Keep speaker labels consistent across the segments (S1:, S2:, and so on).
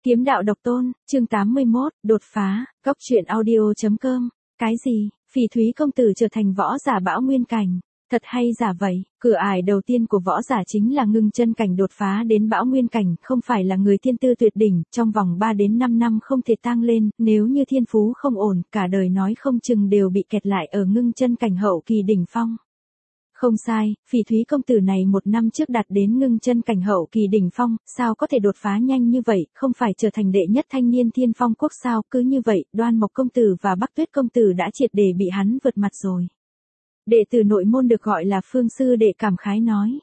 S1: Kiếm đạo độc tôn, chương 81, đột phá, Cốc truyện audio.com. Cái gì, Phỉ Thúy công tử trở thành võ giả bão nguyên cảnh, thật hay giả vậy? Cửa ải đầu tiên của võ giả chính là ngưng chân cảnh đột phá đến bão nguyên cảnh, không phải là người thiên tư tuyệt đỉnh, trong vòng 3 đến 5 năm không thể tăng lên, nếu như thiên phú không ổn, cả đời nói không chừng đều bị kẹt lại ở ngưng chân cảnh hậu kỳ đỉnh phong. Không sai, Phỉ Thúy công tử này 1 năm trước đạt đến ngưng chân cảnh hậu kỳ đỉnh phong, sao có thể đột phá nhanh như vậy, không phải trở thành đệ nhất thanh niên thiên phong quốc sao, cứ như vậy, Đoan Mộc công tử và Bắc Tuyết công tử đã triệt để bị hắn vượt mặt rồi. Đệ tử nội môn được gọi là Phương sư đệ cảm khái nói.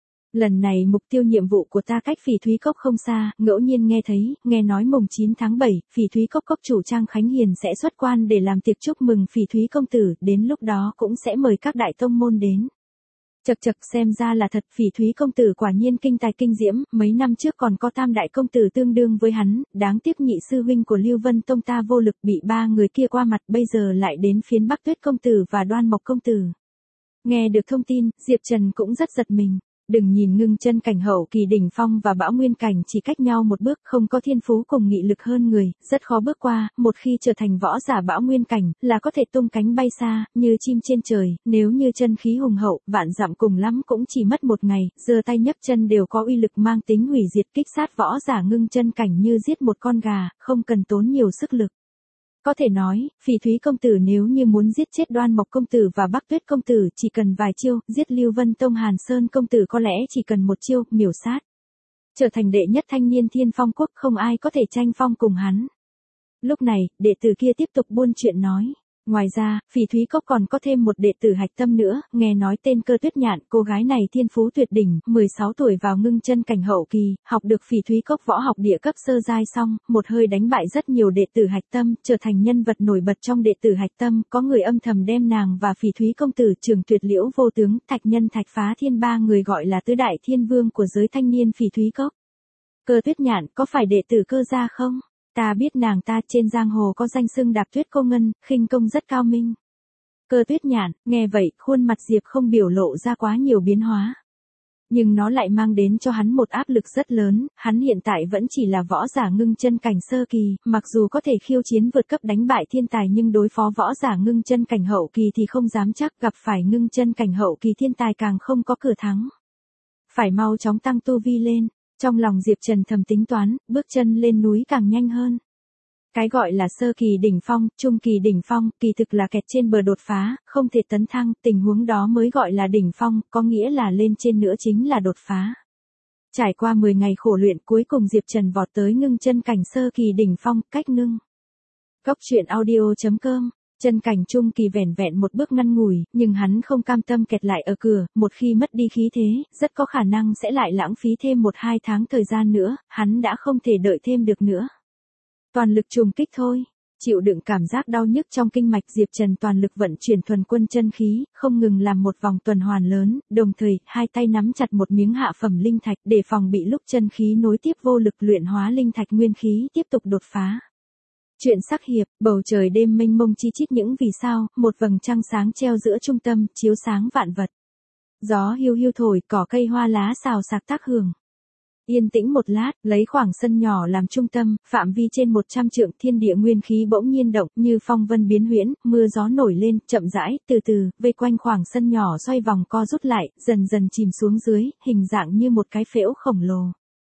S1: Lần này mục tiêu nhiệm vụ của ta cách Phỉ Thúy Cốc không xa, ngẫu nhiên nghe nói mùng 9 tháng 7, Phỉ Thúy Cốc cốc chủ Trang Khánh Hiền sẽ xuất quan để làm tiệc chúc mừng Phỉ Thúy công tử, đến lúc đó cũng sẽ mời các đại tông môn đến. Chậc xem ra là thật, Phỉ Thúy công tử quả nhiên kinh tài kinh diễm, mấy năm trước còn có tam đại công tử tương đương với hắn, đáng tiếc nhị sư huynh của Lưu Vân Tông ta vô lực bị 3 người kia qua mặt, bây giờ lại đến phiến Bắc Tuyết công tử và Đoan Mộc công tử. Nghe được thông tin, Diệp Trần cũng rất giật mình. Đừng nhìn ngưng chân cảnh hậu kỳ đỉnh phong và bão nguyên cảnh chỉ cách nhau một bước, không có thiên phú cùng nghị lực hơn người, rất khó bước qua, một khi trở thành võ giả bão nguyên cảnh, là có thể tung cánh bay xa, như chim trên trời, nếu như chân khí hùng hậu, vạn dặm cùng lắm cũng chỉ mất 1 ngày, giơ tay nhấc chân đều có uy lực mang tính hủy diệt, kích sát võ giả ngưng chân cảnh như giết một con gà, không cần tốn nhiều sức lực. Có thể nói, Phỉ Thúy công tử nếu như muốn giết chết Đoan Mộc công tử và Bắc Tuyết công tử chỉ cần vài chiêu, giết Lưu Vân Tông Hàn Sơn công tử có lẽ chỉ cần 1 chiêu, miểu sát. Trở thành đệ nhất thanh niên thiên phong quốc, không ai có thể tranh phong cùng hắn. Lúc này, đệ tử kia tiếp tục buôn chuyện nói. Ngoài ra, Phỉ Thúy Cốc còn có thêm một đệ tử hạch tâm nữa, nghe nói tên Cơ Tuyết Nhạn, cô gái này thiên phú tuyệt đỉnh, 16 tuổi vào ngưng chân cảnh hậu kỳ, học được Phỉ Thúy Cốc võ học địa cấp sơ giai xong, một hơi đánh bại rất nhiều đệ tử hạch tâm, trở thành nhân vật nổi bật trong đệ tử hạch tâm, có người âm thầm đem nàng và Phỉ Thúy công tử Trường Tuyệt Liễu vô tướng, Thạch Nhân Thạch Phá Thiên 3 người gọi là tứ đại thiên vương của giới thanh niên Phỉ Thúy Cốc. Cơ Tuyết Nhạn có phải đệ tử Cơ gia không? Ta biết nàng ta trên giang hồ có danh xưng Đạp Tuyết cô ngân, khinh công rất cao minh. Cơ Tuyết Nhạn, nghe vậy, khuôn mặt Diệp không biểu lộ ra quá nhiều biến hóa. Nhưng nó lại mang đến cho hắn một áp lực rất lớn, hắn hiện tại vẫn chỉ là võ giả ngưng chân cảnh sơ kỳ, mặc dù có thể khiêu chiến vượt cấp đánh bại thiên tài nhưng đối phó võ giả ngưng chân cảnh hậu kỳ thì không dám chắc, gặp phải ngưng chân cảnh hậu kỳ thiên tài càng không có cửa thắng. Phải mau chóng tăng tu vi lên. Trong lòng Diệp Trần thầm tính toán, bước chân lên núi càng nhanh hơn. Cái gọi là sơ kỳ đỉnh phong, trung kỳ đỉnh phong, kỳ thực là kẹt trên bờ đột phá, không thể tấn thăng, tình huống đó mới gọi là đỉnh phong, có nghĩa là lên trên nữa chính là đột phá. Trải qua 10 ngày khổ luyện, cuối cùng Diệp Trần vọt tới ngưng chân cảnh sơ kỳ đỉnh phong, cách ngưng. Cốc truyện audio.com. Chân cảnh trung kỳ vẻn vẹn một bước ngắn ngủi, nhưng hắn không cam tâm kẹt lại ở cửa, một khi mất đi khí thế, rất có khả năng sẽ lại lãng phí thêm 1-2 tháng thời gian nữa, hắn đã không thể đợi thêm được nữa. Toàn lực trùng kích thôi, chịu đựng cảm giác đau nhức trong kinh mạch, Diệp Trần toàn lực vận chuyển thuần quân chân khí, không ngừng làm một vòng tuần hoàn lớn, đồng thời, 2 tay nắm chặt một miếng hạ phẩm linh thạch để phòng bị lúc chân khí nối tiếp vô lực luyện hóa linh thạch nguyên khí tiếp tục đột phá. Chuyện sắc hiệp, bầu trời đêm mênh mông chi chít những vì sao, một vầng trăng sáng treo giữa trung tâm, chiếu sáng vạn vật. Gió hiu hiu thổi, cỏ cây hoa lá xào xạc tác hưởng. Yên tĩnh một lát, lấy khoảng sân nhỏ làm trung tâm, phạm vi trên 100 trượng, thiên địa nguyên khí bỗng nhiên động, như phong vân biến huyễn, mưa gió nổi lên, chậm rãi, từ từ, vây quanh khoảng sân nhỏ xoay vòng co rút lại, dần dần chìm xuống dưới, hình dạng như một cái phễu khổng lồ.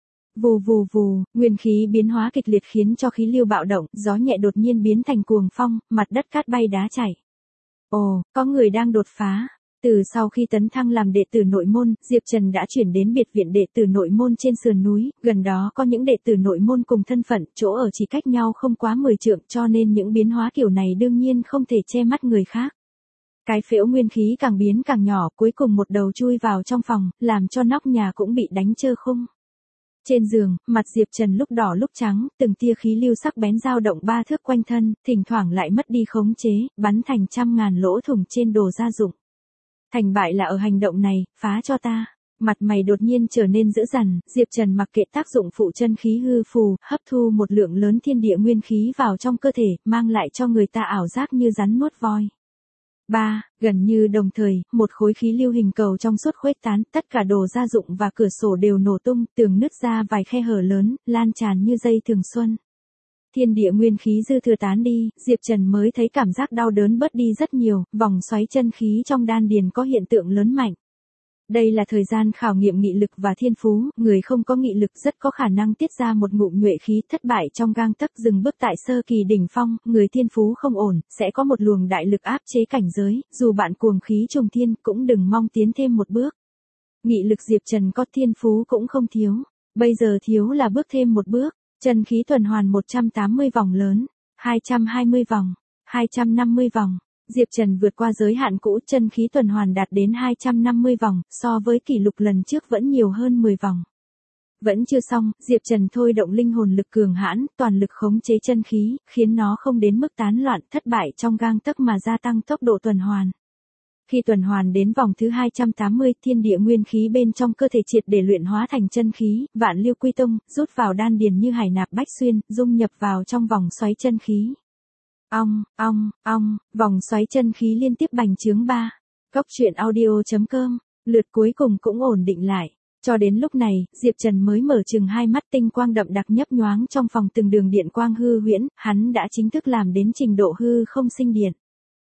S1: Vù vù vù, nguyên khí biến hóa kịch liệt khiến cho khí lưu bạo động, gió nhẹ đột nhiên biến thành cuồng phong, mặt đất cát bay đá chảy. Ồ, có người đang đột phá. Từ sau khi tấn thăng làm đệ tử nội môn, Diệp Trần đã chuyển đến biệt viện đệ tử nội môn trên sườn núi, gần đó có những đệ tử nội môn cùng thân phận, chỗ ở chỉ cách nhau không quá 10 trượng, cho nên những biến hóa kiểu này đương nhiên không thể che mắt người khác. Cái phễu nguyên khí càng biến càng nhỏ, cuối cùng một đầu chui vào trong phòng, làm cho nóc nhà cũng bị đánh trơ khung. Trên giường, mặt Diệp Trần lúc đỏ lúc trắng, từng tia khí lưu sắc bén dao động 3 thước quanh thân, thỉnh thoảng lại mất đi khống chế, bắn thành trăm ngàn lỗ thủng trên đồ gia dụng. Thành bại là ở hành động này, phá cho ta. Mặt mày đột nhiên trở nên dữ dằn, Diệp Trần mặc kệ tác dụng phụ chân khí hư phù, hấp thu một lượng lớn thiên địa nguyên khí vào trong cơ thể, mang lại cho người ta ảo giác như rắn nuốt voi. 3. Gần như đồng thời, một khối khí lưu hình cầu trong suốt khuếch tán, tất cả đồ gia dụng và cửa sổ đều nổ tung, tường nứt ra vài khe hở lớn, lan tràn như dây thường xuân. Thiên địa nguyên khí dư thừa tán đi, Diệp Trần mới thấy cảm giác đau đớn bớt đi rất nhiều, vòng xoáy chân khí trong đan điền có hiện tượng lớn mạnh. Đây là thời gian khảo nghiệm nghị lực và thiên phú, người không có nghị lực rất có khả năng tiết ra một ngụm nhuệ khí, thất bại trong gang tấc, dừng bước tại sơ kỳ đỉnh phong, người thiên phú không ổn, sẽ có một luồng đại lực áp chế cảnh giới, dù bạn cuồng khí trùng thiên, cũng đừng mong tiến thêm một bước. Nghị lực Diệp Trần có, thiên phú cũng không thiếu, bây giờ thiếu là bước thêm một bước. Chân khí tuần hoàn 180 vòng lớn, 220 vòng, 250 vòng. Diệp Trần vượt qua giới hạn cũ, chân khí tuần hoàn đạt đến 250 vòng, so với kỷ lục lần trước vẫn nhiều hơn 10 vòng. Vẫn chưa xong, Diệp Trần thôi động linh hồn lực cường hãn, toàn lực khống chế chân khí, khiến nó không đến mức tán loạn, thất bại trong gang tấc mà gia tăng tốc độ tuần hoàn. Khi tuần hoàn đến vòng thứ 280, thiên địa nguyên khí bên trong cơ thể triệt để luyện hóa thành chân khí, vạn lưu quy tung, rút vào đan điền như hải nạp bách xuyên, dung nhập vào trong vòng xoáy chân khí. Ong, ong, ong, vòng xoáy chân khí liên tiếp bành trướng 3. Cốc truyện audio.com, lượt cuối cùng cũng ổn định lại. Cho đến lúc này, Diệp Trần mới mở chừng hai mắt, tinh quang đậm đặc nhấp nhoáng trong phòng, từng đường điện quang hư huyễn, hắn đã chính thức làm đến trình độ hư không sinh điện.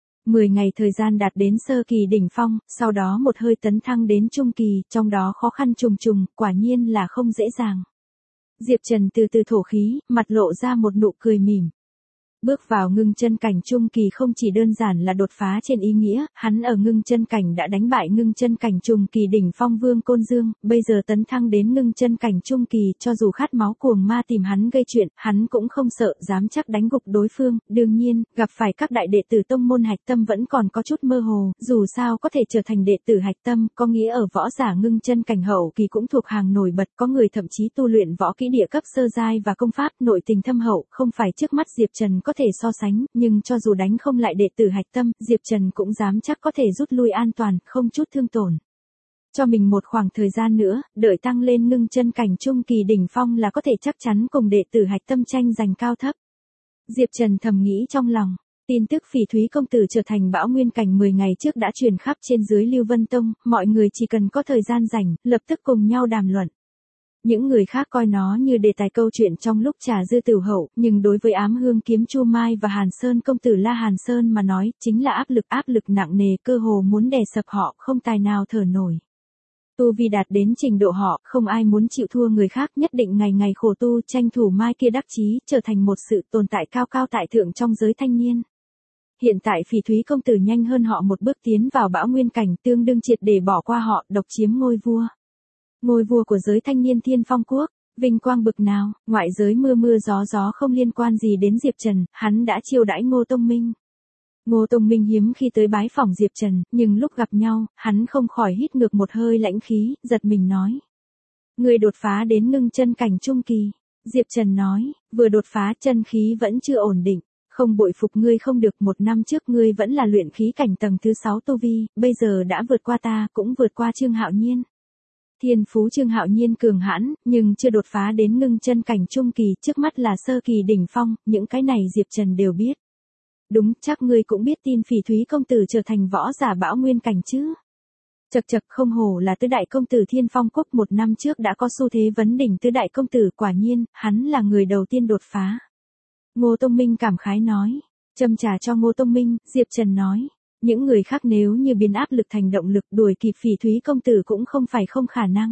S1: 10 ngày thời gian đạt đến sơ kỳ đỉnh phong, sau đó một hơi tấn thăng đến trung kỳ, trong đó khó khăn trùng trùng, quả nhiên là không dễ dàng. Diệp Trần từ từ thổ khí, mặt lộ ra một nụ cười mỉm. Bước vào ngưng chân cảnh trung kỳ không chỉ đơn giản là đột phá trên ý nghĩa, hắn ở ngưng chân cảnh đã đánh bại ngưng chân cảnh trung kỳ đỉnh phong Vương Côn Dương, bây giờ tấn thăng đến ngưng chân cảnh trung kỳ, cho dù khát máu cuồng ma tìm hắn gây chuyện, hắn cũng không sợ, dám chắc đánh gục đối phương. Đương nhiên, gặp phải các đại đệ tử tông môn hạch tâm vẫn còn có chút mơ hồ, dù sao có thể trở thành đệ tử hạch tâm, có nghĩa ở võ giả ngưng chân cảnh hậu kỳ cũng thuộc hàng nổi bật, có người thậm chí tu luyện võ kỹ địa cấp sơ giai và công pháp, nội tình thâm hậu, không phải trước mắt Diệp Trần có thể so sánh, nhưng cho dù đánh không lại đệ tử hạch tâm, Diệp Trần cũng dám chắc có thể rút lui an toàn, không chút thương tổn. Cho mình một khoảng thời gian nữa, đợi tăng lên ngưng chân cảnh trung kỳ đỉnh phong là có thể chắc chắn cùng đệ tử hạch tâm tranh giành cao thấp. Diệp Trần thầm nghĩ trong lòng. Tin tức Phỉ Thúy công tử trở thành Bão Nguyên cảnh 10 ngày trước đã truyền khắp trên dưới Lưu Vân Tông, mọi người chỉ cần có thời gian rảnh, lập tức cùng nhau đàm luận. Những người khác coi nó như đề tài câu chuyện trong lúc trà dư tửu hậu, nhưng đối với Ám Hương Kiếm Chu Mai và Hàn Sơn công tử La Hàn Sơn mà nói, chính là áp lực nặng nề, cơ hồ muốn đè sập họ, không tài nào thở nổi. Tu vi đạt đến trình độ họ, không ai muốn chịu thua người khác, nhất định ngày ngày khổ tu, tranh thủ mai kia đắc chí, trở thành một sự tồn tại cao cao tại thượng trong giới thanh niên. Hiện tại Phỉ Thúy công tử nhanh hơn họ một bước tiến vào Bão Nguyên cảnh, tương đương triệt để bỏ qua họ, độc chiếm ngôi vua. Ngôi vua của giới thanh niên Thiên Phong Quốc, vinh quang bực nào, ngoại giới mưa mưa gió không liên quan gì đến Diệp Trần, hắn đã chiêu đãi Ngô Tông Minh. Ngô Tông Minh hiếm khi tới bái phỏng Diệp Trần, nhưng lúc gặp nhau, hắn không khỏi hít ngược một hơi lãnh khí, giật mình nói. Người đột phá đến ngưng chân cảnh trung kỳ. Diệp Trần nói, vừa đột phá chân khí vẫn chưa ổn định, không bội phục ngươi không được, 1 năm trước ngươi vẫn là luyện khí cảnh tầng thứ 6 tu vi, bây giờ đã vượt qua ta, cũng vượt qua Trương Hạo Nhiên. Thiên phú Trương Hạo Nhiên cường hãn, nhưng chưa đột phá đến ngưng chân cảnh trung kỳ, trước mắt là sơ kỳ đỉnh phong, những cái này Diệp Trần đều biết. Đúng, chắc ngươi cũng biết tin Phỉ Thúy công tử trở thành võ giả Bão Nguyên cảnh chứ. Chậc không hổ là tứ đại công tử Thiên Phong Quốc, 1 năm trước đã có xu thế vấn đỉnh tứ đại công tử, quả nhiên, hắn là người đầu tiên đột phá. Ngô Tông Minh cảm khái nói, châm trà cho Ngô Tông Minh, Diệp Trần nói. Những người khác nếu như biến áp lực thành động lực đuổi kịp Phỉ Thúy công tử cũng không phải không khả năng.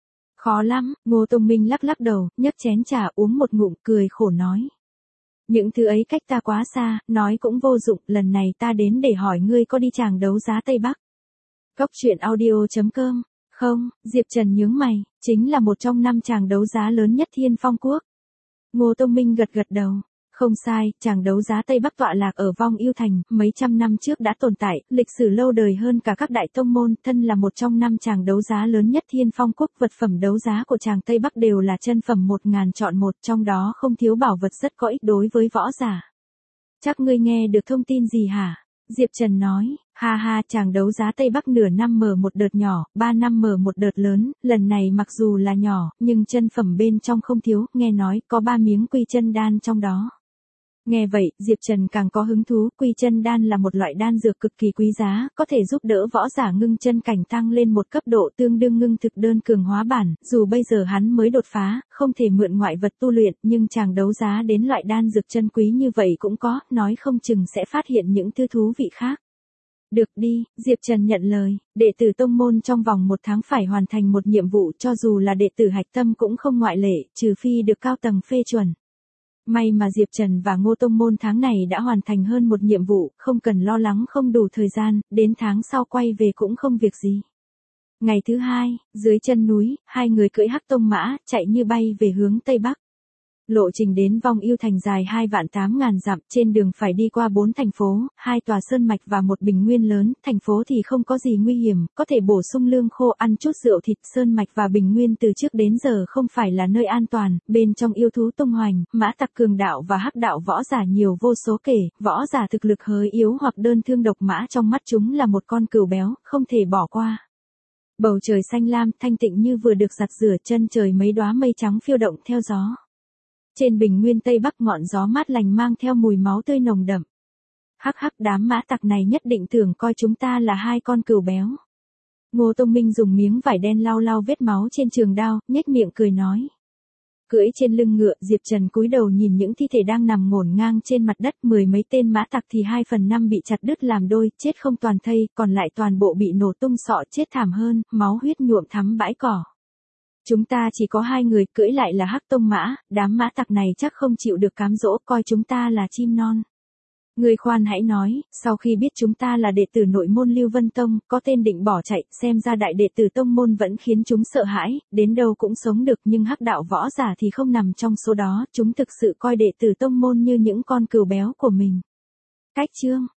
S1: Khó lắm, Ngô Tông Minh lắc đầu, nhấc chén trà uống một ngụm, cười khổ nói. Những thứ ấy cách ta quá xa, nói cũng vô dụng, lần này ta đến để hỏi ngươi có đi chàng đấu giá Tây Bắc. Cốc truyện audio.com, không, Diệp Trần nhướng mày, chính là một trong 5 chàng đấu giá lớn nhất Thiên Phong Quốc. Ngô Tông Minh gật đầu. Không sai, chàng đấu giá Tây Bắc tọa lạc ở Vong Yêu Thành, mấy trăm năm trước đã tồn tại, lịch sử lâu đời hơn cả các đại tông môn, thân là một trong 5 chàng đấu giá lớn nhất Thiên Phong Quốc, vật phẩm đấu giá của chàng Tây Bắc đều là chân phẩm 1000 chọn một, trong đó không thiếu bảo vật rất có ích đối với võ giả. Chắc ngươi nghe được thông tin gì hả? Diệp Trần nói, ha, chàng đấu giá Tây Bắc nửa năm mở một đợt nhỏ, 3 năm mở một đợt lớn, lần này mặc dù là nhỏ, nhưng chân phẩm bên trong không thiếu, nghe nói có 3 miếng quy chân đan trong đó. Nghe vậy, Diệp Trần càng có hứng thú, Quy Chân Đan là một loại đan dược cực kỳ quý giá, có thể giúp đỡ võ giả ngưng chân cảnh tăng lên một cấp độ tương đương ngưng thực đơn cường hóa bản, dù bây giờ hắn mới đột phá, không thể mượn ngoại vật tu luyện, nhưng chàng đấu giá đến loại đan dược chân quý như vậy cũng có, nói không chừng sẽ phát hiện những thứ thú vị khác. Được đi, Diệp Trần nhận lời, đệ tử tông môn trong vòng 1 tháng phải hoàn thành một nhiệm vụ, cho dù là đệ tử hạch tâm cũng không ngoại lệ, trừ phi được cao tầng phê chuẩn. May mà Diệp Trần và Ngô Tông Môn tháng này đã hoàn thành hơn một nhiệm vụ, không cần lo lắng không đủ thời gian, đến tháng sau quay về cũng không việc gì. Ngày thứ 2, dưới chân núi, hai người cưỡi hắc tông mã, chạy như bay về hướng Tây Bắc. Lộ trình đến Vong Yêu Thành dài 2.800.000 dặm, trên đường phải đi qua 4 thành phố, 2 tòa sơn mạch và một bình nguyên lớn, thành phố thì không có gì nguy hiểm, có thể bổ sung lương khô ăn chút rượu thịt, sơn mạch và bình nguyên từ trước đến giờ không phải là nơi an toàn, bên trong yêu thú tung hoành, mã tặc cường đạo và hắc đạo võ giả nhiều vô số kể, võ giả thực lực hơi yếu hoặc đơn thương độc mã trong mắt chúng là một con cừu béo, không thể bỏ qua. Bầu trời xanh lam, thanh tịnh như vừa được giặt rửa, chân trời mấy đóa mây trắng phiêu động theo gió. Trên bình nguyên Tây Bắc ngọn gió mát lành mang theo mùi máu tươi nồng đậm. Hắc hắc, đám mã tặc này nhất định tưởng coi chúng ta là hai con cừu béo. Ngô Tông Minh dùng miếng vải đen lau lau vết máu trên trường đao, nhếch miệng cười nói. Cưỡi trên lưng ngựa, Diệp Trần cúi đầu nhìn những thi thể đang nằm ngổn ngang trên mặt đất, 10 mấy tên mã tặc thì 2/5 bị chặt đứt làm đôi, chết không toàn thây, còn lại toàn bộ bị nổ tung sọ, chết thảm hơn, máu huyết nhuộm thắm bãi cỏ. Chúng ta chỉ có 2 người, cưỡi lại là hắc tông mã, đám mã tặc này chắc không chịu được cám dỗ, coi chúng ta là chim non. Người khoan hãy nói, sau khi biết chúng ta là đệ tử nội môn Lưu Vân Tông, có tên định bỏ chạy, xem ra đại đệ tử tông môn vẫn khiến chúng sợ hãi, đến đâu cũng sống được, nhưng hắc đạo võ giả thì không nằm trong số đó, chúng thực sự coi đệ tử tông môn như những con cừu béo của mình. Cách chương